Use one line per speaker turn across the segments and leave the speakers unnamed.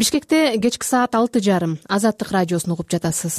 Бишкекте кечки саат 6:30 Азаттык радиосун угуп жатасыз.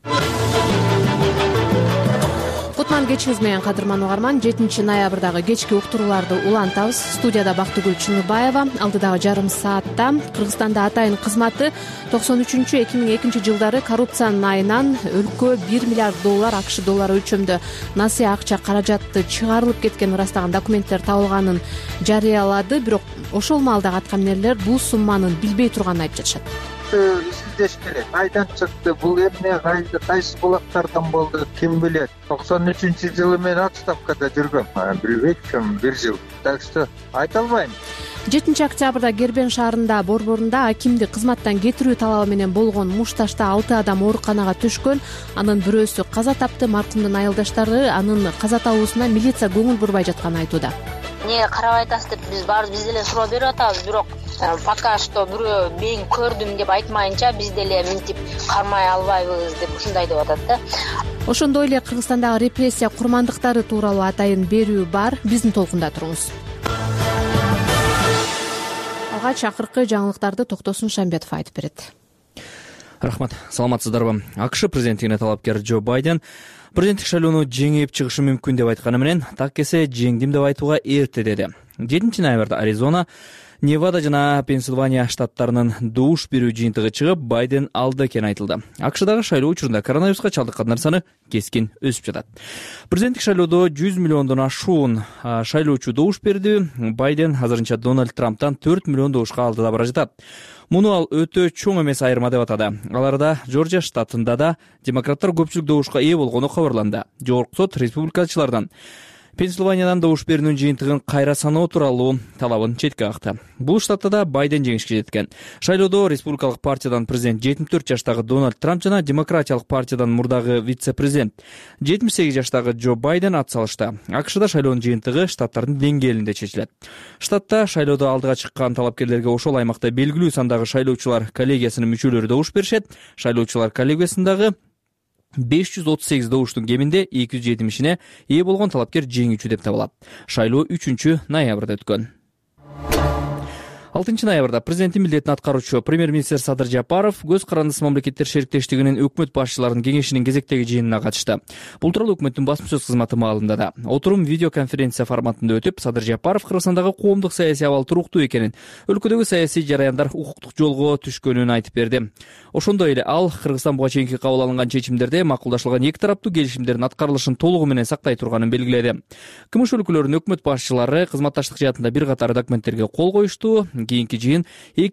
Кутман кечиңиз менен кадырман угарман. 7-ноябрдагы кечки уктурууларды улантабыз. Студияда Бактыгүл Чыныбаева. Алдыдагы жарым саатта Кыргызстанда атайын кызматы 93-2002 жылдары коррупциянын айынан өлкө $1 миллиард АКШ доллары өлчөмдө насыя акча каражатты чыгарылып кеткенин ырастаган документтер табылганын жарыялады. Бирок ошол маалдагы аткаминерлер бул сумманын билбей турганын айтып жатышат.
Издеш керек. Кайдан чыкты, бул эмне, кайсы булактардан болду, ким билет. 93-жылы мен отставкада жүргөм. Билбейт ким, 1 жыл. Так что айта албайм.
7-октябрда Гербен шаарында борборунда акимди кызматтан кетирүү талабы менен болгон мушташта 6 адам ооруканага түшкөн. Анын бирөөсү каза тапты. Маркумдун айылдаштары анын каза табуусуна милиция көңүл бурбай жатканын айтууда.
Эмнеге карабай атасыздар, биз деле суроо берип атабыз, бирок пока что бирөө мен көрдүм деп айтмайынча биз деле мынтип кармай албайбыз деп ушундай деп атат да.
Ошондой эле Кыргызстандагы репрессия курмандыктары тууралуу атайын берүү бар. Биздин толкунда туруңуз. Алгач акыркы жаңылыктарды Токтосун Шамбетов айтып берет.
Рахмат, саламатсыздарбы? АКШ президентине талапкер Джо Байден президенттик шайлоону жеңип чыгышы мүмкүн деп айтканы менен так эсе жеңдим деп айтууга эрте деди. 7-ноябрда Аризона, Невада жана Пенсильвания штаттарынын добуш берүү жыйынтыгы чыгып, Байден алда экени айтылды. АКШдагы шайлоо учурунда коронавируска чалдыккандар саны кескин өсүп жатат. Президенттик шайлоодо 100 миллиондон ашуун шайлоочу добуш берди. Байден азырынча Дональд Трамптан 4 миллион добушка алдыда бара жатат. Муну ал өтө чоң эмес айырма деп атады. Аларда Жоржия штатында да демократтар көпчүлүк добушка ээ болгону кабарланды. Жогорку сот республикачылардан Пенсильваниядан добуш берүүнүн жыйынтыгын кайра саноо тууралуу талабын четке какты. Бул штатта да Байден жеңишке жеткен. Шайлоодо республикалык партиядан президент 74 жаштагы Дональд Трамп жана демократиялык партиядан мурдагы вице-президент 78 жаштагы Джо Байден ат салышты. АКШда шайлоонун жыйынтыгы штаттардын деңгээлинде чечилет. Штатта шайлоодо алдыга чыккан талапкерлерге ошол аймакта белгилүү сандагы шайлоочулар коллегиясынын мүчөлөрү добуш беришет. Шайлоочулар коллегиясындагы 538 добуштун кеминде 270-ине ээ болгон талапкер жеңүүчү деп табылат. Шайлоо 3-ноябрда өткөн. 6-ноябрда президенттин милдетин аткаруучу премьер-министр Садыр Жапаров көз карандысыз мамлекеттер шериктештигинин өкмөт башчыларынын кеңешинин кезектеги жыйынына катышты. Бул тууралуу өкмөттүн басма-сөз кызматы маалымдады. Отурум видеоконференция форматында өтүп, Садыр Жапаров Кыргызстандагы коомдук саясий абал туруктуу экенин, өлкөдөгү саясий жараяндар укуктук жолго түшкөнүн айтып берди. Ошондой эле ал Кыргызстан буга чейинки кабыл алынган чечимдерде макулдашылган эки тараптуу келишимдердин аткарылышын толугу менен сактай турганын белгиледи. КМШ өлкөлөрүнүн өкмөт башчылары кызматташтык жаатында бир катар документтерге кол коюшту. Кийинки жыйын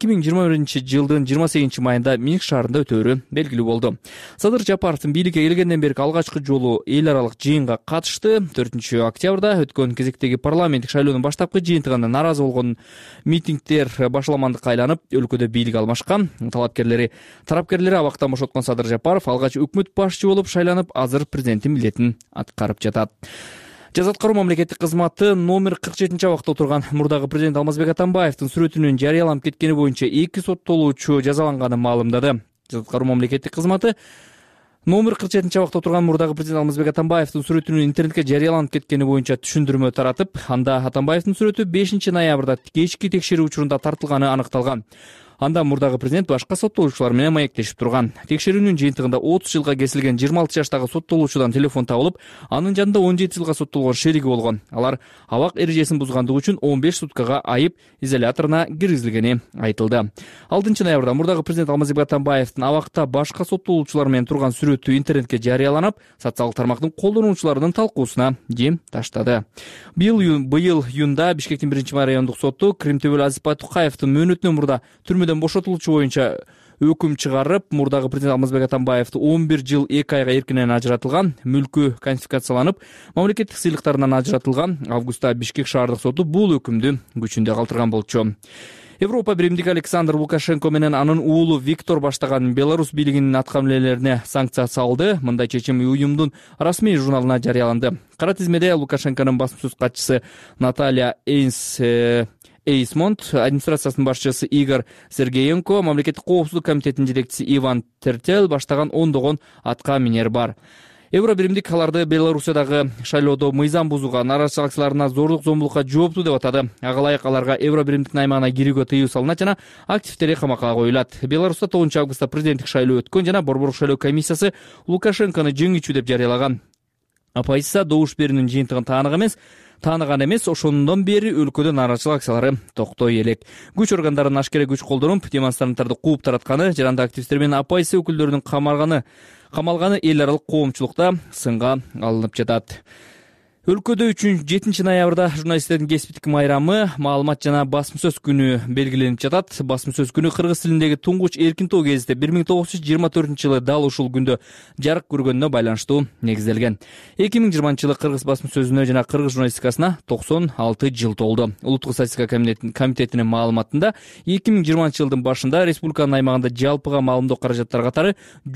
2021-жылдын 28-майында Минск шаарында өтөөрү белгилүү болду. Садыр Жапаровдун бийликке келгенден берки алгачкы жолу эл аралык жыйынга катышты. 4-октябрда өткөн кезектеги парламенттик шайлоонун баштапкы жыйынтыгына нааразы болгон митингдер башаламандыкка айланып, өлкөдө бийлик алмашкан. Тарапкерлери абактан бошоткон Садыр Жапаров алгач өкмөт башчы болуп шайланып, азыр президенттин милдетин аткарып жатат. Жаза аткаруу мамлекеттик кызматы номер 47-абакта отурган мурдагы президент Алмазбек Атамбаевдин сүрөтүнүн жарыяланып кеткени боюнча 2 соттолуучу жазаланганын маалымдады. Жаза аткаруу мамлекеттик кызматы номер 47-абакта отурган мурдагы президент Алмазбек Атамбаевдин сүрөтүнүн интернетке жарыяланып кеткени боюнча түшүндүрмө таратып, анда Атамбаевдин сүрөтү 5-ноябрда кечки текшерүү учурунда тартылганы аныкталган. Анда мурдагы президент башка соттолуучулар менен маектешип турган. Текшерүүнүн жыйынтыгында 30 жылга кесилген 26 жаштагы соттолуучудан телефон табылып, анын жанында 17 жылга соттолгон шериги болгон. Алар абак эрежесин бузгандыгы үчүн 15 суткага айып изоляторуна киргизилгени айтылды. 6-ноябрда мурдагы президент Алмазбек Атамбаевдин абакта башка соттолуучулар менен турган сүрөтү интернетке жарыяланып, социалдык тармактын колдонуучуларынын талкуусуна дем таштады. Быйыл июнда Бишкектин 1-май райондук соту Кримтөбөл Азизбай Тукаевдин мөөнөтүнөн мурда түрмөдөн бошотулуучу боюнча өкүм чыгарып, мурдагы президент Алмазбек Атамбаевди 11 жыл 2 айга эркинен ажыратылган, мүлкү конфискацияланып, мамлекеттик сыйлыктарынан ажыратылган. Августта Бишкек шаардык соту бул өкүмдү күчүндө калтырган болчу. Европа биримдиги Александр Лукашенко менен анын уулу Виктор баштаган Беларусь бийлигинин аткаминерлерине санкция салды. Мындай чечим уюмдун расмий журналына жарыяланды. Кара тизмеде Лукашенконун басма-сөз катчысы Наталья Эйсмонт, администрациясынын башчысы Игорь Сергеенко, мамлекеттик коопсуздук комитетинин жетекчиси Иван Тертел баштаган ондогон атка минер бар. Евро биримдик аларды Белоруссиядагы шайлоодо мыйзам бузууга, нааразычылык акцияларына зордук зомбулукка жооптуу деп атады. Ага ылайык аларга евро биримдиктин аймагына кирүүгө тыюу салынат жана активдери камакка коюлат. Беларусьта 9-августта президенттик шайлоо өткөн жана Борборлук шайлоо комиссиясы Лукашенкону жеңүүчү деп жарыялаган. Оппозиция добуш берүүнүн жыйынтыгын тааныган эмес, ошондон бери өлкөдө нааразычылык акциялары токтой элек. Күч органдарынын ашкере күч колдонуп, демонстранттарды кууп таратканы, жаранды активисттер менен оппозиция өкүлдөрүнүн камалганы эл аралык коомчулукта сынга алынып жатат. Өлкөдө 7 ноябрда журналисттердин кесиптик майрамы, маалымат жана басма сөз күнү белгиленип жатат. Басма сөз күнү кыргыз тилиндеги туңгуч эркин тоо гезити 1924-жылы дал ушул күндө жарык көргөнүнө байланыштуу негизделген. 2020-жылы кыргыз басма сөзүнө жана кыргыз журналистикасына 96 жыл толду. Улуттук статистика комитетинин маалыматында 2020-жылдын башында республиканын аймагында жалпыга маалымдоо каражаттары катары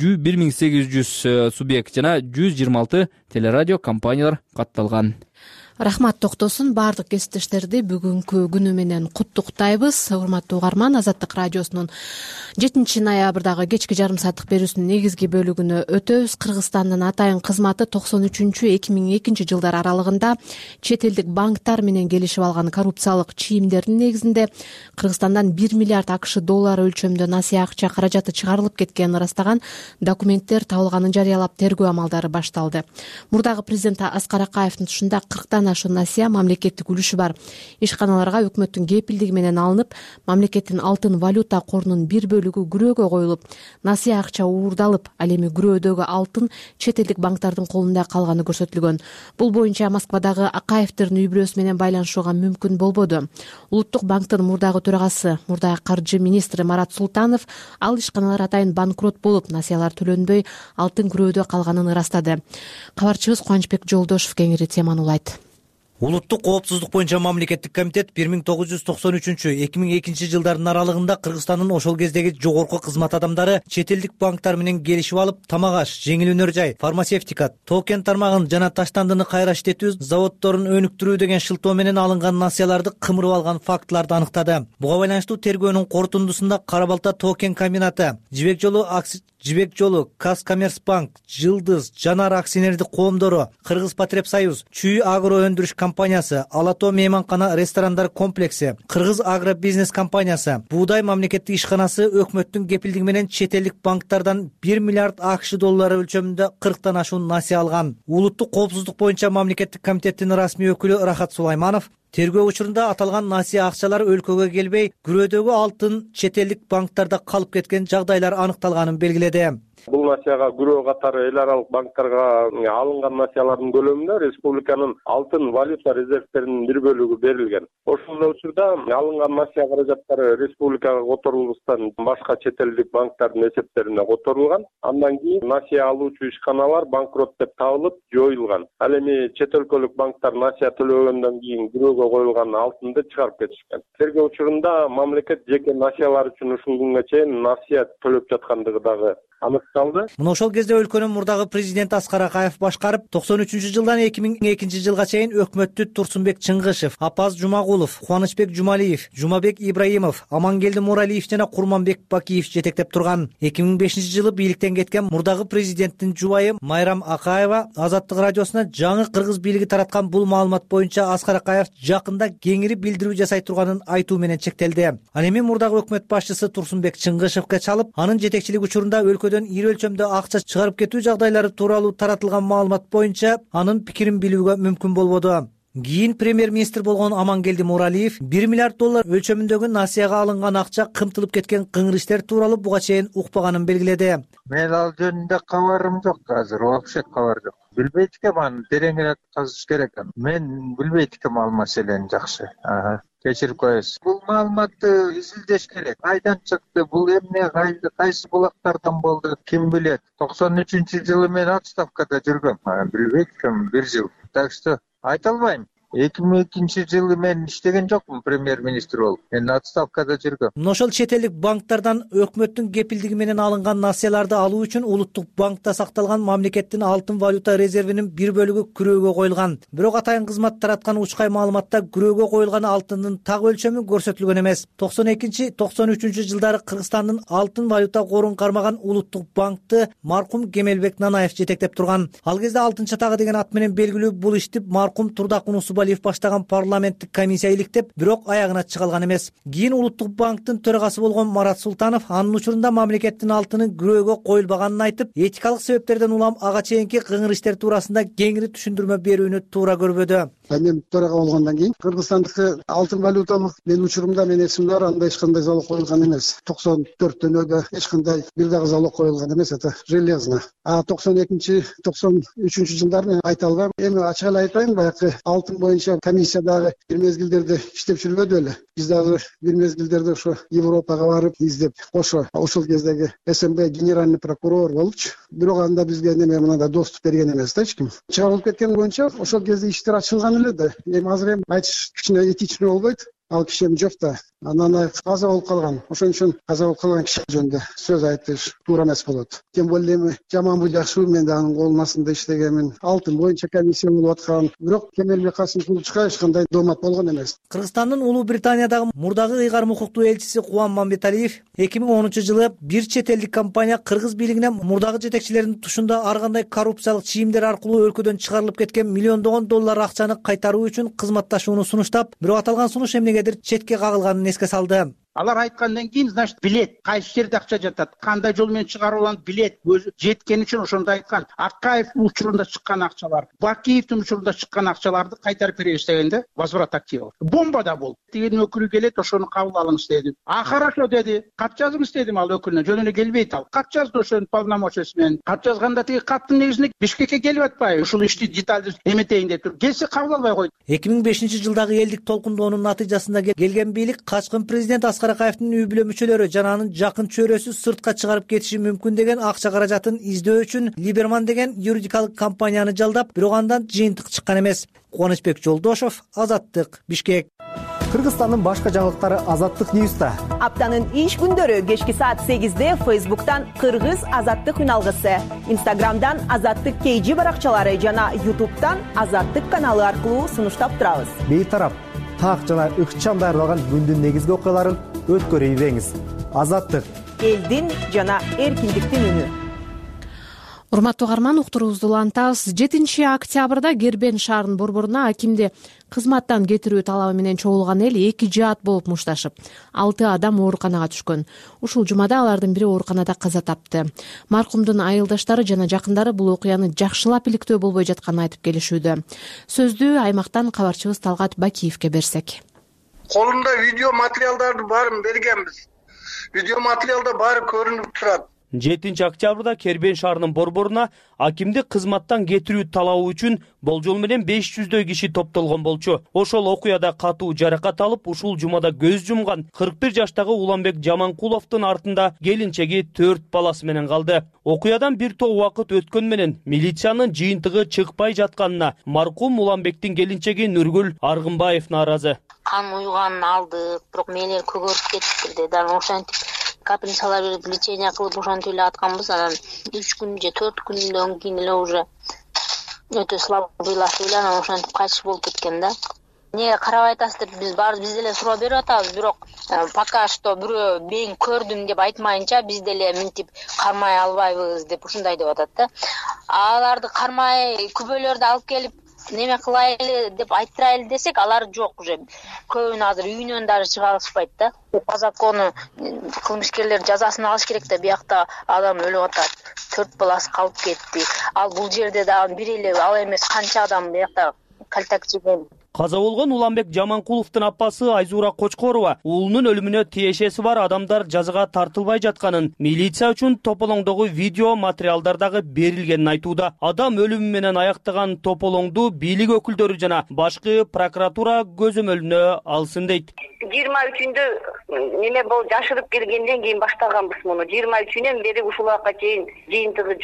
1800 субъект жана 126 телерадио компаниялар катталган.
Рахмат токтосун. Баардык кесиптештерди бүгүнкү күнү менен куттуктайбыз. Урматтуу угарман, Азаттык радиосунун 7 ноябрдагы кечки жарым сааттык берүүсүнүн негизги бөлүгүнө өтөбүз. Кыргызстандын атайын кызматы 93-2002 жылдар аралыгында чет элдик банктар менен келишип алган коррупциялык чийимдердин негизинде Кыргызстандан 1 миллиард АКШ доллары өлчөмүндө насыя акча каражаты чыгарылып кеткенин ырастаган документтер табылганын жарыялап тергөө амалдары башталды. Мурдагы президент Аскар Акаевдин тушунда 40 ашуун насыя мамлекеттик үлүшү бар ишканаларга өкмөттүн кепилдиги менен алынып, мамлекеттин алтын валюта корунун бир бөлүгү күрөөгө коюлуп, насыя акча уурдалып, ал эми күрөөдөгү алтын чет элдик банктардын колунда калганы көрсөтүлгөн. Бул боюнча Москвадагы Акаевдердин үй бүлөсү менен байланышууга мүмкүн болбоду. Улуттук банктын мурдагы төрагасы, мурдагы каржы министри Марат Султанов ал ишканалар атайын банкрот болуп, насыялар төлөнбөй, алтын күрөөдө калганын ырастады. Кабарчыбыз Кубанычбек Жолдошов кеңири теманы улайт.
Улуттук коопсуздук боюнча мамлекеттик комитет 1993-2002 жылдардын аралыгында Кыргызстандын ошол кездеги жогорку кызмат адамдары чет элдик банктар менен келишип алып, тамак аш, жеңил өнөр жай, фармацевтика, тоо-кен тармагын жана таштандыны кайра иштетүү заводдорун өнүктүрүү деген шылтоо менен алынган насыяларды кымырып алган фактыларды аныктады. Буга байланыштуу тергөөнүн корутундусунда Кара Балта тоо-кен комбинаты, Жибек жолу, Казкоммерцбанк, Жылдыз, Жанар акционердик коомдору, Кыргызпотребсоюз, Чүй агро өндүрүш компаниясы, Алато мейманкана ресторандар комплекси, Кыргыз агробизнес компаниясы, Буудай мамлекеттик ишканасы өкмөттүн кепилдиги менен чет элдик банктардан 1 миллиард АКШ доллары өлчөмүндө 40 ашуун насыя алган. Улуттук коопсуздук боюнча мамлекеттик комитеттин расмий өкүлү Рахат Сулайманов тергөө учурунда аталган насыя акчалар өлкөгө келбей, күрөөдөгү алтын чет элдик банктарда калып кеткен жагдайлар аныкталганын белгиледи.
Бул насыяга күрөө катары эл аралык банктарга алынган насыялардын көлөмүндө республиканын алтын валюта резервтеринин бир бөлүгү берилген. Ошол учурда алынган насыя каражаттары республикага которулбастан башка чет элдик банктардын эсептерине которулган. Андан кийин насыя алуучу ишканалар банкрот деп табылып, жоюлган. Ал эми чет өлкөлүк банктар насыя төлөгөндөн кийин күрөөгө коюлган алтынды чыгарып кетишкен. Тергөө учурунда мамлекет жеке насыялар үчүн ушул күнгө чейин насыя төлөп жаткандыгы дагы аныкталды.
Мына ошол кезде өлкөнүн мурдагы президенти Аскар Акаев башкарып, 93-жылдан 2002 жылга чейин өкмөттү Турсунбек Чыңгышев, Апаз Жумагулов, Кубанычбек Жумалиев, Жумабек Ибраимов, Амангелди Муралиев жана Курманбек Бакиев жетектеп турган. 2005-жылы бийликтен кеткен мурдагы президенттин жубайы Майрам Акаева Азаттык радиосуна жаңы кыргыз бийлиги тараткан бул маалымат боюнча Аскар Акаев жакында кеңири билдирүү жасай турганын айтуу менен чектелди. Ал эми мурдагы өкмөт башчысы Турсунбек Чыңгышевке чалып, анын жетекчилиги учурунда өлкөдөн ири өлчөмдө акча чыгарып кетүү жагдайлары тууралуу таратылган маалымат боюнча анын пикирин билүүгө мүмкүн болбоду. Кийин премьер-министр болгон Амангелди Муралиев 1 миллиард доллар өлчөмүндөгү насыяга алынган акча кымтылып кеткен кыңыр иштер тууралуу буга чейин укпаганын белгиледи.
Мен ал жөнүндө кабарым жок азыр, вообще кабар жок. Билбейт экем, аны тереңирээк казыш керек. Мен билбейт экем ал маселени жакшы. Кечирип коесуз. Бул маалыматты изилдеш керек. Кайдан чыкты, бул эмне, кайсы булактардан болду, ким билет. 93-жылы мен отставкада жүргөм. Билбейт экем, 1 жыл. Так что айта албайм. 2002-жылы мен иштеген жокмун премьер-министр болуп. Мен отставкада жүргөм.
Ошол чет элдик банктардан өкмөттүн кепилдиги менен алынган насыяларды алуу үчүн улуттук банкта сакталган мамлекеттин алтын валюта резервинин бир бөлүгү күрөөгө коюлган. Бирок атайын кызмат тараткан учкай маалыматта күрөөгө коюлган алтындын так өлчөмү көрсөтүлгөн эмес. 92-93 жылдары Кыргызстандын алтын валюта корун кармаган улуттук банкты маркум Кемелбек Нанаев жетектеп турган. Ал кезде алтын чатагы деген ат менен белгилүү бул ишти маркум Турдакун Усубалиев баштаган парламенттик комиссия иликтеп, бирок аягына чыга алган эмес. Кийин улуттук банктын төрагасы болгон Марат Султанов анын учурунда мамлекеттин алтынын күрөөгө коюлбаганын айтып, этикалык себептерден улам ага чейинки кыңыр иштер туурасында кеңири түшүндүрмө берүүнү туура көрбөдү.
Мен төрага болгондон кийин Кыргызстандыкы алтын валюталык менин учурумда мен эсимде бар, анда эч кандай залог коюлган эмес. 94-төнөдө эч кандай бир дагы залог коюлган эмес, это железно. 92-93 жылдары мен айта албайм. Эми ачык эле айтайын, баягы алтын боюнча комиссия дагы бир мезгилдерде иштеп жүрбөдү эле. Биз дагы бир мезгилдерде ошо Европага барып издеп, ошо ошол кездеги СМБ генеральный прокурор болчу. Бирок анда бизге неме мындай доступ берген эмес да эч ким. Чыгарылып кеткен боюнча ошол кезде иштер ачылган эле да. Эми азыр айтыш кичине этичный болбойт. Ал киши жок да. Анан каза болуп калган. Ошон үчүн каза болуп калган киши жөнүндө сөз айтыш туура эмес болот. Тем более эми жаманбы жакшыбы мен да анын колунун астында иштегенмин. Алтын боюнча комиссия болуп аткан. Бирок Кемелбек Касымовичка эч кандай доомат болгон эмес.
Кыргызстандын Улуу Британиядагы мурдагы ыйгарым укуктуу элчиси Кубан Мамбеталиев 2010-жылы бир чет элдик компания кыргыз бийлигине мурдагы жетекчилердин тушунда ар кандай коррупциялык чийимдер аркылуу өлкөдөн чыгарылып кеткен миллиондогон доллар акчаны кайтаруу үчүн кызматташууну сунуштап, бирок аталган сунуш эмнегедир четке кагылганын эске салды.
Алар айткандан кийин, значит, билет, кайсы жерде акча жатат, кандай жол менен чыгарылган билет, өзү жеткен үчүн ошондо айткан. Акаев учурунда чыккан акчалар, Бакиевдин учурунда чыккан акчаларды кайтарып беребиз дегенде, возврат активов. Бомба да болду. Тигин өкүлү келет, ошону кабыл алыңыз деди. Хорошо деди. Кат жазыңыз дедим ал өкүлүнө. Жөн эле келбейт ал. Кат жазды ошонун полномочиясы менен. Кат жазганда тиги каттын негизинде Бишкекке келип атпайбы? Ушул ишти деталдуу эметейин деп тур. Келсе кабыл албай койду.
2005-жылдагы элдик толкундоонун натыйжасында келген бийлик качкын президент Акаевдин үй бүлө мүчөлөрү жана анын жакын чөйрөсү сыртка чыгарып кетиши мүмкүн деген акча каражатын издөө үчүн Либерман деген юридикалык компанияны жалдап, бирок андан жыйынтык чыккан эмес. Кубанычбек Жолдошов, Азаттык, Бишкек.
Кыргызстандын башка жаңылыктары Азаттык Ньюста.
Аптанын иш күндөрү кечки саат 8-де Facebook'tan Кыргыз Азаттык үналгысы, Instagram'dan Азаттык KG баракчалары жана YouTube'дан Азаттык каналы аркылуу сунуштап турабыз.
Бейтарап, так жана ыкчам даярдалган күндүн негизги окуяларын өткөрүп ийбеңиз. Азаттык,
элдин жана эркиндиктин үнү.
Урматтуу угарман, уктуруубузду улантабыз. 7-октябрда Кербен шаарынын борборуна акимди кызматтан кетирүү талабы менен чогулган эл 2 жаат болуп мушташып, 6 адам ооруканага түшкөн. Ушул жумада алардын бири ооруканада каза тапты. Маркумдун айылдаштары жана жакындары бул окуяны жакшылап иликтөө болбой жатканын айтып келишүүдө. Сөздү аймактан кабарчыбыз Талгат Бакиевке берсек.
Колумда видео материалдарды баарын бергенбиз. Видео материалда баары көрүнүп турат.
7-октябрда Кербен шаарынын борборуна акимди кызматтан кетирүү талабы үчүн болжол менен 500дөй киши топтолгон болчу. Ошол окуяда катуу жаракат алып, ушул жумада көз жумган 41 жаштагы Уланбек Жаманкуловдун артында келинчеги 4 баласы менен калды. Окуядан бир топ убакыт өткөн менен милициянын жыйынтыгы чыкпай жатканына маркум Уланбектин келинчеги Нургүл Аргынбаев нааразы.
Кан уйганын алдык, бирок мээлер көгөрүп кетти деди. Ошентип капельницалар берип лечение кылып ошентип эле атканбыз. Анан 3 күн же 4 күндөн кийин эле уже өтө слабыйлашып эле анан ошентип кайтыш болуп кеткен да. Эмнеге карабай атасыз деп биз деле суроо берип атабыз, бирок пока что бирөө мен көрдүм деп айтмайынча биз деле мынтип кармай албайбыз деп ушундай деп атат да. Аларды кармай күбөлөрдү алып келип неме кылайлы деп айттырайлы десек, алар жок уже. Көбүн азыр үйүнөн дагы чыга алышпайт да. По закону кылмышкерлер жазасын алыш керек да, биякта адам өлүп атат. 4 баласы калып кетти. Ал бул жерде дагы бир эле ал эмес канча адам биякта калтак жеген.
Каза болгон Уланбек Жаманкуловдун апасы Айзура Кочкорова уулунун өлүмүнө тиешеси бар адамдар жазага тартылбай жатканын, милиция үчүн тополоңдогу видео материалдардагы берилгенин айтууда. Адам өлүмү менен аяктаган тополоңду бийлик өкүлдөрү жана башкы прокуратура көзөмөлүнө алсын дейт.
23-үндө неме бол жашырып келгенден кийин баштаганбыз муну. 23-үнөн бери ушул убакка чейин жыйынтыгы жок.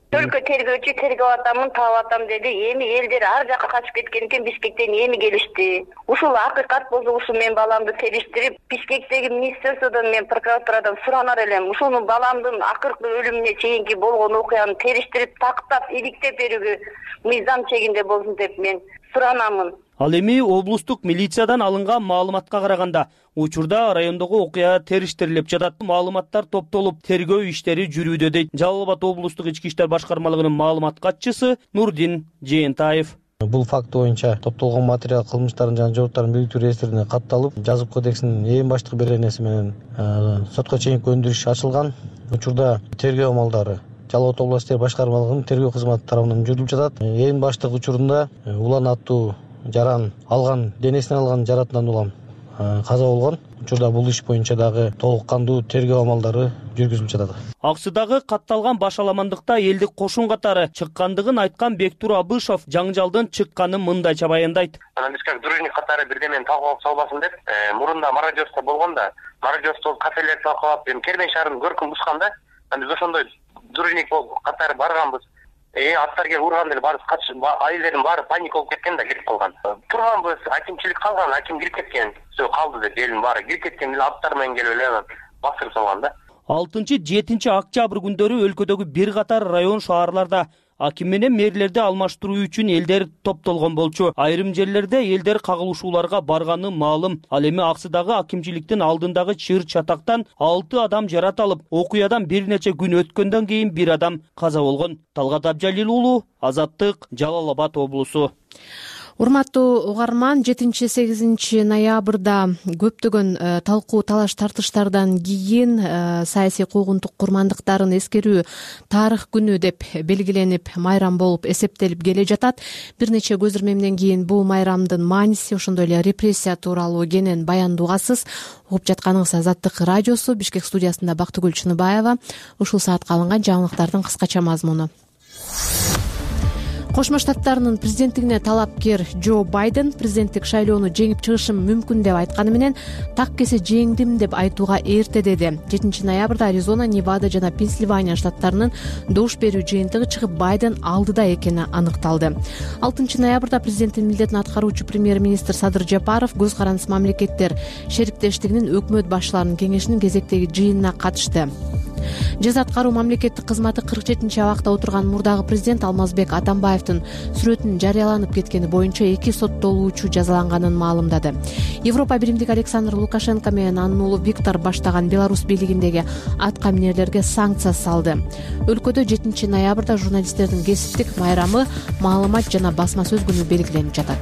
Өлкө тергөөчү тергеп атамын, таап атам деди. Эми элдер ар жакка качып кеткен экен, Бишкектен эми келишти. Ушул акыйкат болсо ушул мен баламды териштирип, Бишкектеги министерстводон мен прокуратурадан суранар элем. Ушунун баламдын акыркы өлүмүнө чейинки болгон окуяны териштирип, тактап, иликтеп берүүгө мыйзам чегинде болсун деп мен суранамын.
Ал эми облустук милициядан алынган маалыматка караганда, учурда райондогу окуя териштирилип жатат. Маалыматтар топтолуп, тергөө иштери жүрүүдө дейт Жалал Абад облустук ички иштер башкармалыгынын маалымат катчысы Нурдин Жээнтаев.
Бул факт боюнча топтолгон материал кылмыштардын жана жооптардын бириктирүү реестрине катталып, жазып кодексинин эң баштык беренеси менен сотко чейинки өндүрүш ачылган. Учурда тергөө амалдары Жалал Абад облустук иштер башкармалыгынын тергөө кызматы тарабынан жүрүлүп жатат. Эң баштык учурунда улан аттуу жаран алган, денесине алган жаратынан улам каза болгон. Учурда бул иш боюнча дагы толук кандуу тергөө амалдары жүргүзүлүп жатат.
Аксыдагы катталган башаламандыкта элдик кошун катары чыккандыгын айткан Бектур Абышов жаңжалдын чыкканын мындайча баяндайт.
Анан биз как дружник катары бирдемени талкуулап салбасын деп, мурунда мародерство болгондо, мародерство кафелерди талкуулап, Кербен шаарын көркүн бусканда, биз ошондой дружник болуп катары барганбыз. Аттар келип урган эле баарыбыз качып, айылдардын баары паник болуп кеткен да кетип калган. Турганбыз, акимчилик калган, аким кирип кеткен. Всё калды деп элдин баары кирип кеткен эле аттар менен келип эле басырып салган да. 6-7
октябрь күндөрү өлкөдөгү бир катар район шаарларда аким менен мэрлерди алмаштыруу үчүн элдер топтолгон болчу. Айрым жерлерде элдер кагылышууларга барганы маалым. Ал эми Аксыдагы акимчиликтин алдындагы чыр чатактан 6 адам жаратылып, окуядан бир нече күн өткөндөн кийин бир адам каза болгон. Талгат Абжалил уулу, Азаттык, Жалал Абад облусу.
Урматтуу угарман, 7-8 ноябрда көптөгөн талкуу талаш тартыштардан кийин саясий куугунтук курмандыктарын эскерүү тарых күнү деп белгиленип, майрам болуп эсептелип келе жатат. Бир нече көз ирмемден кийин бул майрамдын мааниси, ошондой эле репрессия тууралуу кенен баяндуугасыз. Угуп жатканыңыз Азаттык радиосу, Бишкек студиясында Бактыгүл Чыныбаева. Ушул саатка алынган жаңылыктардын кыскача мазмуну. Кошмо Штаттарынын президенттигине талапкер Джо Байден президенттик шайлоону жеңип чыгышым мүмкүн деп айтканы менен так кесе жеңдим деп айтууга эрте деди. 7 ноябрда Аризона, Невада жана Пенсильвания штаттарынын добуш берүү жыйынтыгы чыгып, Байден алдыда экени аныкталды. 6 ноябрда президенттин милдетин аткаруучу премьер-министр Садыр Жапаров көз карандыс мамлекеттер шериктештигинин өкмөт башчыларынын кеңешинин кезектеги жыйынына катышты. Жаза аткаруу мамлекеттик кызматы 47-абакта отурган мурдагы президент Алмазбек Атамбаевдин сүрөтүнүн жарыяланып кеткени боюнча 2 соттолуучу жазаланганын маалымдады. Европа биримдиги Александр Лукашенко менен анын уулу Виктор баштаган Беларусь бийлигиндеги атка минерлерге санкция салды. Өлкөдө 7 ноябрда журналисттердин кесиптик майрамы, маалымат жана басма сөз күнү белгиленип жатат.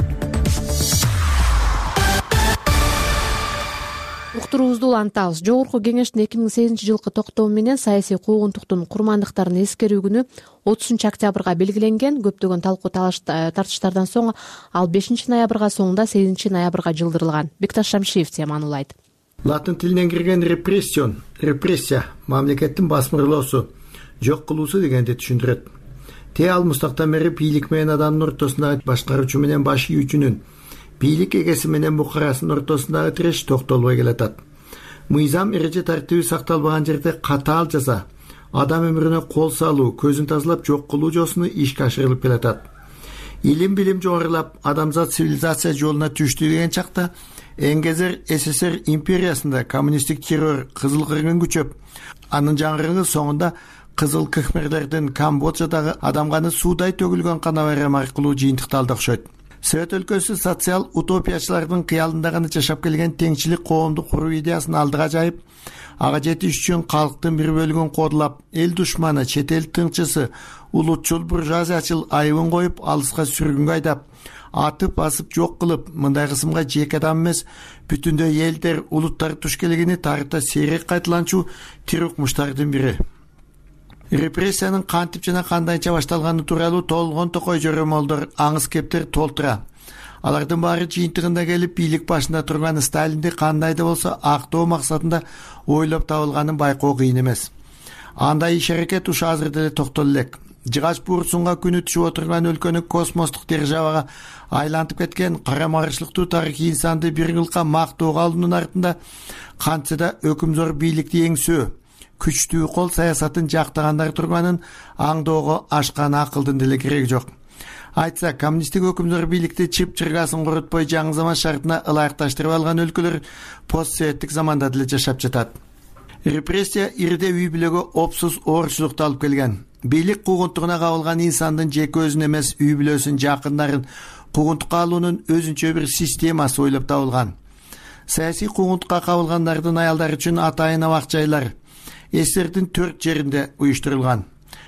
Уктуруубузду улантабыз. Жогорку кеңештин 2008 жылкы токтому менен саясий куугунтуктун курмандыктарын эскерүү күнү 30 октябрга белгиленген. Көптөгөн талкуу тартыштардан соң ал 5 ноябрга, соңунда 8 ноябрга жылдырылган. Бекташ Шамшиев теманы улайт.
Латын тилинен кирген репрессия мамлекеттин басмырлоосу, жок кылуусу дегенди түшүндүрөт. Ал мустактан бери бийлик менен адамдын ортосундагы башкаруучу менен баш ийүүчүнүн, бийлик эгеси менен букарасынын ортосундагы тиреш токтолбой келатат. Мыйзам эреже тартиби сакталбаган жерде катаал жаза, адам өмүрүнө кол салуу, көзүн тазалап жок кылуу жолсуна ишке ашырылып келатат. Илим билим жогорулап, адамзат цивилизация жолуна түштү деген чакта ЭНГЗР СССР империясында коммунисттик террор кызыл кыргын күчөп, анын жаңырыгы соңунда кызыл кхмерлердин Камбоджадагы адам каны суудай төгүлгөн кана байрам аркылуу жыйынтыкталды окшойт. Совет өлкөсү социал утопиячылардын кыялында гана жашап келген теңчилик коомду куруу идеясын алдыга жайып, ага жетиш үчүн калктын бир бөлүгүн кодулап, эл душманы, чет эл тыңчысы, улутчул буржуазиячыл айыбын коюп, алыска сүргүнгө айдап, атып басып жок кылып, мындай кысымга жеке адам эмес, бүтүндөй элдер, улуттар туш келгени тарыхта сейрек кайталанчу тирукмуштардын бири. Репрессиянын кантип жана кандайча башталганы тууралуу толгон токой жөрөмөлдөр, аңыз кептер толтура. Алардын баары жыйынтыгында келип, бийлик башында турган Сталинди кандай да болсо актоо максатында ойлоп табылганын байкоо кыйын эмес. Андай иш-аракет ушу азыр деле токтоло элек. Жыгач буурсунга күнү түшүп отурган өлкөнү космостук державага айлантып кеткен карама-каршылыктуу тарыхый инсанды бир кылка мактоого алуунун артында кантса да өкүм зор бийликти эңсөө, күчтүү кол саясатын жактагандар турганын аңдоого ашкан акылдын деле кереги жок. Айтса, коммунисттик өкүмдөр бийликти чып-чыргасын курутпой жаңы заман шартына ылайыкташтырып алган өлкөлөр постсоветтик заманда деле жашап жатат. Репрессия ирде үй бүлөгө опсуз оорчулукту алып келген. Бийлик куугунтугуна кабылган инсандын жеке өзүн эмес, үй бүлөсүн, жакындарын куугунтукка алуунун өзүнчө бир системасы ойлоп табылган. Саясий куугунтукка кабылгандардын аялдары үчүн атайын абак жайлар СССРдин 4 жеринде уюштурулган.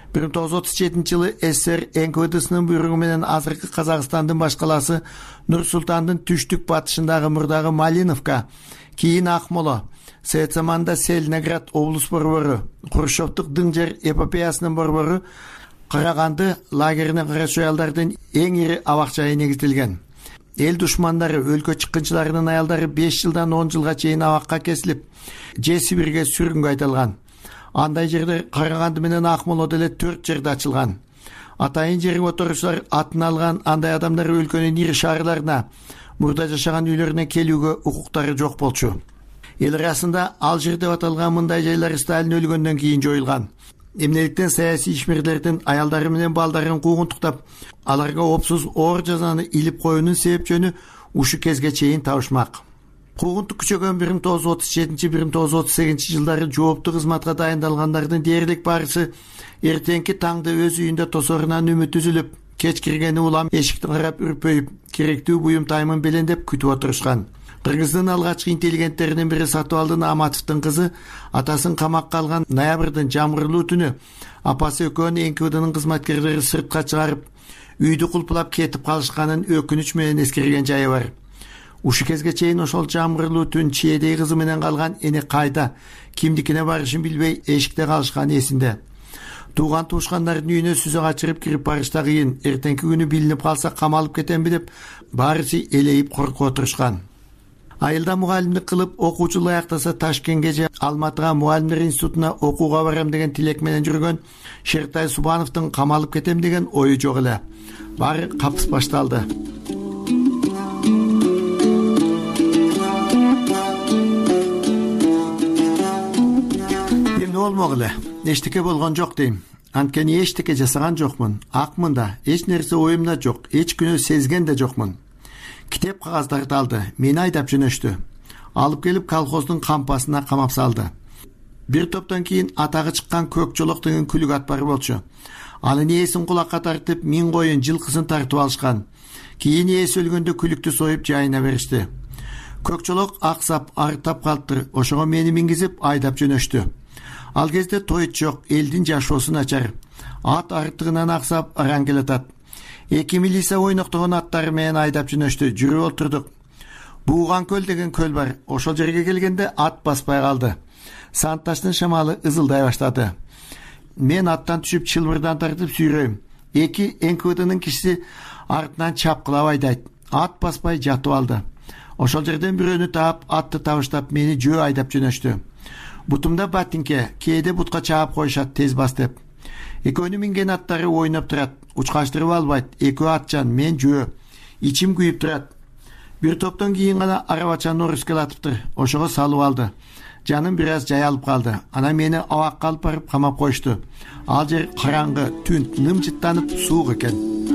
1937 жылы СССР НКВДсынын буйругу менен азыркы Казакстандын баш калаасы Нур-Султандын түштүк батышындагы мурдагы Малиновка, кийин Акмола, Совет заманында Селиноград облус борбору, Хрущевдук Дыңжер эпопеясынын борбору Караганды лагерине карашы аялдардын эң ири абак жайы негизделген. Эл душмандары, өлкө чыккынчыларынын аялдары 5 жылдан 10 жылга чейин абакка кесилип, же Сибирге сүргөнгө айдалган. Андай жерде Караганды менен Акмола деле 4 жерде ачылган. Атайын жерге отурушулар атын алган андай адамдар өлкөнүн ири шаарларына, мурда жашаган үйлөрүнө келүүгө укуктары жок болчу. Эл арасында Алжир деп аталган мындай жайлар Сталин өлгөндөн кийин жоюлган. Эмнеликтен саясий ишмерлердин аялдары менен балдарын куугунтуктап, аларга опсуз оор жазаны илип коюунун себеп жөнү ушу кезге чейин табышмак. Куугунтук күчөгөн 1937-1938 жылдары жооптуу кызматка дайындалгандардын дээрлик барысы эртеңки таңды өз үйүндө тосорунан үмүт үзүлүп, кеч киргени улам эшикти карап үрпөйүп, керектүү буюм таймын белендеп күтүп отурушкан. Кыргыздын алгачкы интеллигенттеринин бири Сатыбалдын Аматовдун кызы атасын камакка алган ноябрдын жамгырлуу түнү апасы экөөнү НКВДнын кызматкерлери сыртка чыгарып, үйдү кулпулап кетип калышканын өкүнүч менен эскерген жайы бар. Ушу кезге чейин ошол жамгырлуу түн чиедей кызы менен калган эне кайда, кимдикине барышын билбей эшикте калышканы эсинде. Тууган туушкандардын үйүнө сүзө качырып кирип барыш да кыйын. Эртеңки күнү билинип калса камалып кетемби деп баарысы элейип коркуп отурушкан. Айылда мугалимдик кылып, окуучу аяктаса Ташкентке же Алматыга мугалимдер институтуна окууга барам деген тилек менен жүргөн Шертай Субановдун камалып кетем деген ою жок эле. Баары капыс башталды. Эмне болмок эле? Эчтеке болгон жок дейм. Анткени эчтеке жасаган жокмун. Акмын да, эч нерсе оюмда жок, эч күнөө сезген да жокмун. Китеп кагаздарды алды, мени айдап жөнөштү. Алып келип колхоздун кампасына камап салды. Бир топтон кийин атагы чыккан көк жолок деген күлүк ат бар болчу. Анын ээсин кулакка тартып, 1000 коюн жылкысын тартып алышкан. Кийин ээси өлгөндө күлүктү союп жайына беришти. Көк жолок аксап, арыктап калыптыр. Ошого мени мингизип айдап жөнөштү. Ал кезде тоyut жок, элдин жашоосу начар. Ат арыктыгынан аксап, араң келатат. 2 милиция ойноктогон аттары менен айдап жөнөштү. Жүрүп отурдук. Бууган көл деген көл бар. Ошол жерге келгенде ат баспай калды. Санташтын шамалы ызылдай баштады. Мен аттан түшүп чылбырдан тартып сүйрөйм. 2 НКВДнын кишиси артынан чапкылап айдайт. Ат баспай жатып алды. Ошол жерден бирөөнү таап, атты табыштап мени жөө айдап жөнөштү. Бутумда батинке, кээде бутка чаап коюшат тез бас деп. Экөөнү минген аттары ойноп турат. Учкаштырып албайт. Экөө атчан, мен жөө. Ичим күйүп турат. Бир топтон кийин гана арабачаны оруске латыптыр. Ошого салып алды. Жаным бир аз жаялып калды. Ана мени абакка алып барып камап коюшту. Ал жер караңгы, түн, нымжыттанып суук экен.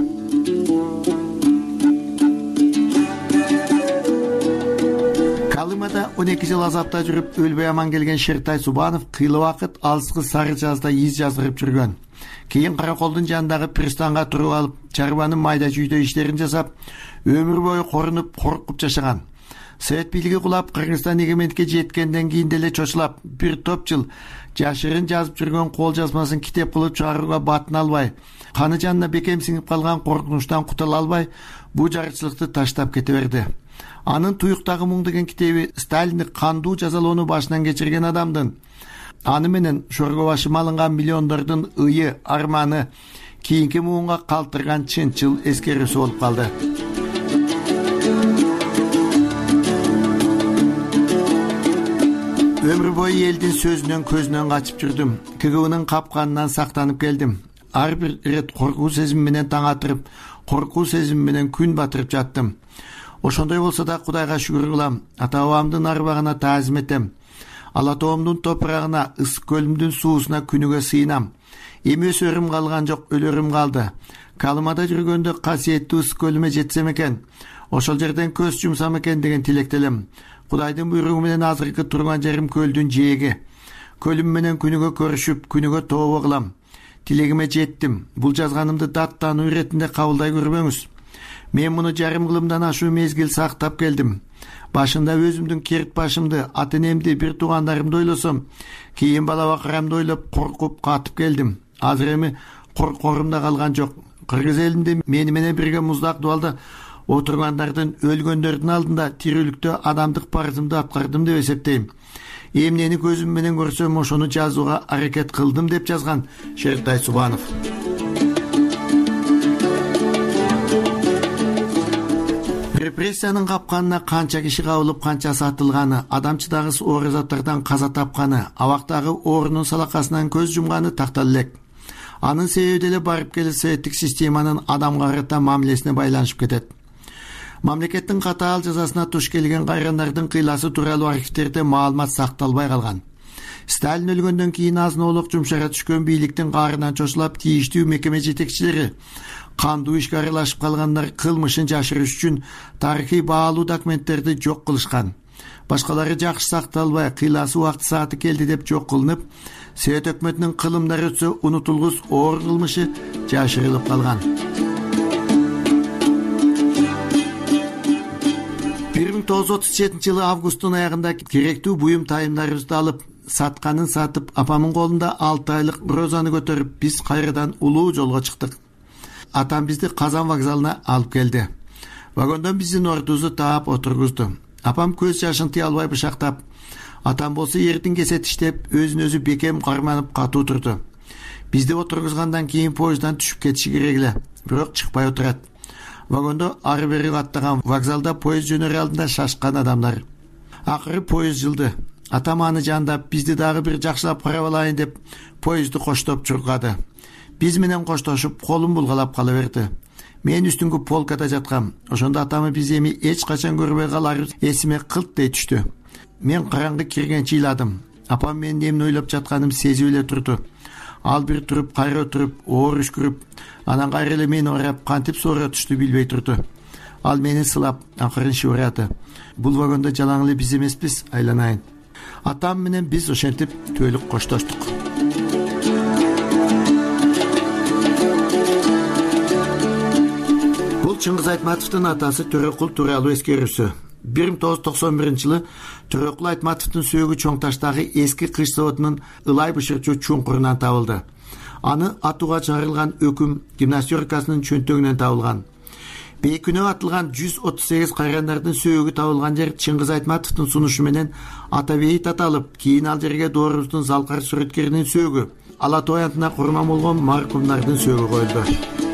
Калымада 12 жыл азапта жүрүп өлбөй аман келген Шертай Субанов кыйлы убакыт алыскы Сары Жазда из жаздырып жүргөн. Кийин Караколдун жанындагы пристанга туруп алып, чарбанын майда жүйдө иштерин жасап, өмүр бою корунуп, коркуп жашаган. Совет бийлиги кулап, Кыргызстан эгемендикке жеткенден кийин деле чочулап, бир топ жыл жашырын жазып жүргөн кол жазмасын китеп кылып чыгарууга батын албай, каны жанына бекем сиңип калган коркунучтан кутула албай, бул жарычылыкты таштап кете берди. Анын Туюктагы муң деген китеби Сталиндик кандуу жазалоону башынан кечирген адамдын аны менен шорго башыма алынган миллиондордун ыйы, арманы кийинки муңга калтырган чынчыл эскерүүсү болуп калды. Өмүр бою элдин сөзүнөн көзүнөн качып жүрдүм. КГБнын капканынан сактанып келдим. Ар бир ирет коркуу сезими менен таң атырып, коркуу сезими менен күн батырып жаттым. Ошондой болсо да Кудайга шүгүр кылам. Ата бабамдын арбагына таазим этем. Ала тоомдун топурагына, Ысык көлүмдүн суусуна күнүгө сыйынам. Эми өсөрүм калган жок, өлөрүм калды. Калымада жүргөндө касиеттүү Ысык көлүмө жетсем экен, ошол жерден көз жумсам экен деген тилектелем. Кудайдын буйругу менен азыркы турган жерим көлдүн жээги. Көлүм менен күнүгө көрүшүп, күнүгө тообо кылам. Тилегиме жеттим. Бул жазганымды даттануу иретинде кабылдай көрбөңүз. Мен муну жарым кылымдан ашуу мезгил сактап келдим. Башында өзүмдүн керт башымды, ата-энемди, бир туугандарымды ойлосом, кийин бала бакырамды ойлоп коркуп катып келдим. Азыр эми коркорум да калган жок. Кыргыз элинде мени менен бирге муздак дубалда отургандардын, өлгөндөрдүн алдында тирүүлүктө адамдык парызымды аткардым деп эсептейм. Эмнени көзүм менен көрсөм, ошону жазууга аракет кылдым деп жазган Шериктай Субанов. Репрессиянын капканына канча киши кабылып, канчасы атылганы, адамчыдагы оор заттардан каза тапканы, абактагы оорунун салакасынан көз жумганы тактала элек. Анын себеби деле барып келе советтик системанын адамга карата мамилесине байланышып кетет. Мамлекеттин катаал жазасына туш келген кайрандардын кыйласы тууралуу архивтерде маалымат сакталбай калган. Сталин өлгөндөн кийин азын-оолук жумшара түшкөн бийликтин каарынан чочулап, тийиштүү мекеме жетекчилери кандуу ишке аралашып калгандар кылмышын жашырыш үчүн тарыхый баалуу документтерди жок кылышкан. Башкалары жакшы сакталбай, кыйласы убакты сааты келди деп жок кылынып, Совет өкмөтүнүн кылымдары өтсө унутулгус оор кылмышы жашырылып калган. 1937 августтун аягында керектүү буюм тайымдарыбызды алып, сатканын сатып, апамын колунда 6 айлык розаны көтөрүп, биз кайрадан улуу жолго чыктык. Атам бизди Казан вокзалына алып келди. Вагондон биздин ордубузду таап отургузду. Апам көз жашын тыя албай бышактап, атам болсо эрдин кесе тиштеп, өзүн өзү бекем карманып катуу турду. Бизди отургузгандан кийин поезддан түшүп кетиши керек эле, бирок чыкпай отурат. Вагондо ары бери каттаган, вокзалда поезд жөнөр алдында шашкан адамдар. Акыры поезд жылды. Атам аны жандап, бизди дагы бир жакшылап карап алайын деп поездди коштоп чуркады. Биз менен коштошуп, колун булгалап кала берди. Мен үстүнгү полкада жаткам. Ошондо атамы биз эми эч качан көрбөй каларыбыз эсиме кылт дей түштү. Мен караңгы киргенче ыйладым. Апам менин эмне ойлоп жатканым сезип эле турду. Ал бир туруп, кайра отуруп, оор үшкүрүп, анан кайра эле мени урап, кантип суура түштү билбей турду. Ал мени сылап, акырын шыбырады. Бул вагондо жалаң эле биз эмеспиз, айланайын. Атам менен биз ошентип түбөлүк коштоштук. Бул Чыңгыз Айтматовдун атасы Төрөкул тууралуу эскерүүсү. 1991-жылы Төрөкул Айтматовдун сөөгү Чоң Таштагы эски кыш заводунун ылай бышырчу чуңкурунан табылды. Аны атууга чыгарылган өкүм гимнастеркасынын чөнтөгүнөн табылган. Бейкүнөө атылган 138 кайрандардын сөөгү табылган жер Чыңгыз Айтматовдун сунушу менен ата бейит аталып, кийин ал жерге доорубуздун залкар сүрөткеринин сөөгү, Ала Тоо аянтына курман болгон маркумдардын сөөгү коюлду.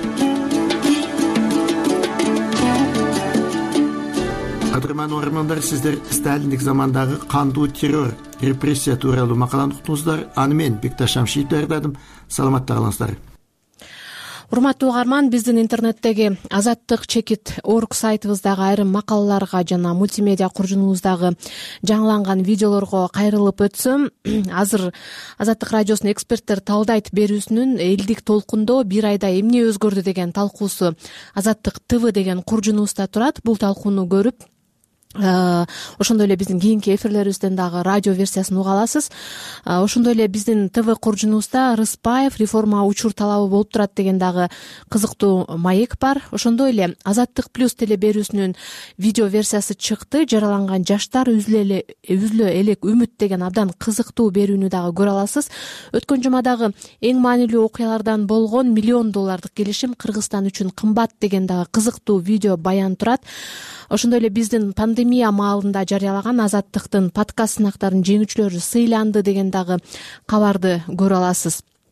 Кадырман угармандар, сиздер сталиндик замандагы кандуу террор, репрессия тууралуу макаланы уктуңуздар. Аны мен Бекташ Шамшиев даярдадым. Саламатта калыңыздар.
Урматтуу угарман, биздин интернеттеги Азаттык чекит орг сайтыбыздагы айрым макалаларга жана мультимедиа куржунубуздагы жаңыланган видеолорго кайрылып өтсөм, азыр Азаттык радиосунун эксперттер талдайт берүүсүнүн элдик толкундо бир айда эмне өзгөрдү деген талкуусу Азаттык ТВ деген куржунубузда турат. Бул талкууну көрүп, ошондой эле биздин кийинки эфирлерибизден дагы радио версиясын уга аласыз. Ошондой эле биздин ТВ куржунубузда Рыспаев реформа учур талабы болуп турат деген дагы кызыктуу маек бар. Ошондой эле Азаттык плюс теле берүүсүнүн видео версиясы чыкты. Жараланган жаштар үзүлө элек үмүт деген абдан кызыктуу берүүнү дагы көрө аласыз. Өткөн жумадагы эң маанилүү окуялардан болгон $1 миллион келишим Кыргызстан үчүн кымбат деген дагы кызыктуу видео баян турат. Ошондой эле биздин пандемия маалында жарыялаган Азаттыктын подкаст сынактарынын жеңүүчүлөрү сыйланды деген дагы кабарды көрө аласыз.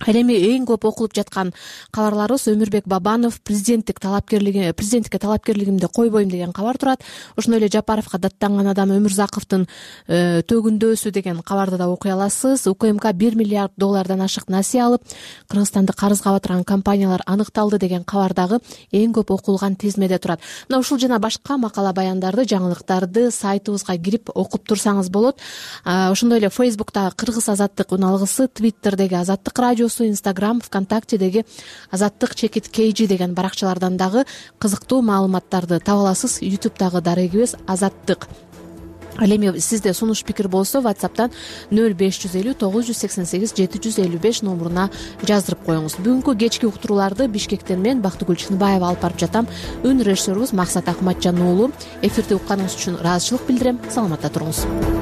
Ал эми эң көп окулуп жаткан кабарларыбыз Өмүрбек Бабанов президенттикке талапкерлигимди койбойм деген кабар турат. Ошондой эле Жапаровго даттанган адам Өмүрзаковдун төгүндөсү деген кабарды да окуй аласыз. УКМК $1 миллиард ашык насыя алып, Кыргызстанды карызга батырган компаниялар аныкталды деген кабар дагы эң көп окулган тизмеде турат. Мына ушул жана башка макала баяндарды, жаңылыктарды сайтыбызга кирип окуп турсаңыз болот. Ошондой эле Facebook'тагы Кыргыз Азаттык үналгысы, Twitter'деги Азаттык радиосу, Instagram, ВКонтактедеги Азаттык _KG деген баракчалардан дагы кызыктуу маалыматтарды таба аласыз. YouTube'дагы дарегибиз Азаттык. Ал эми сизде сунуш пикир болсо WhatsApp'тан 0550 988 755 номуруна жаздырып коюңуз. Бүгүнкү кечки уктурууларды Бишкектен мен Бактыгүл Чыныбаева алып барып жатам. Үн режиссерубуз Максат Акматжан уулу. Эфирди укканыңыз үчүн ыраазычылык билдирем. Саламатта туруңуз.